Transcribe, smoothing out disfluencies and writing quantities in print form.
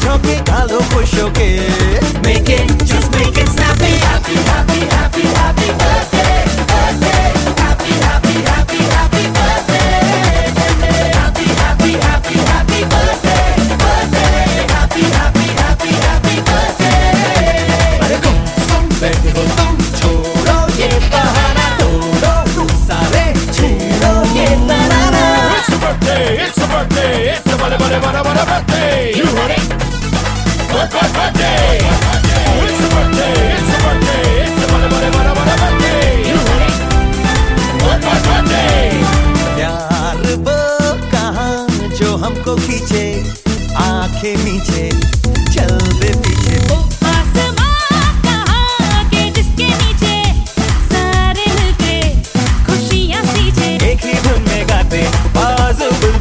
झोंके गालो खुश होके Make it, just make it snappy. Happy, happy, happy, happy birthday, birthday. Happy, happy, happy, happy birthday. Happy, happy, happy, happy birthday, birthday. Happy, happy, happy, happy birthday. अरे गुम बैठे हो तुम, छोड़ो ये बहाना, तोड़ो खूब सारे, छेड़ो ये तराना। It's a birthday, it's a birthday, it's a birthday. You ready? Birthday. It's a birthday, it's a birthday, it's a birthday. You ready? Birthday. प्यार वो कहाँ जो हमको खींचे, आंखें नीचे चल दे पीछे। आसमां कहाँ के जिसके नीचे सारे मिलके खुशियाँ सींचे। एक ही धुन में गाते बाजुबुल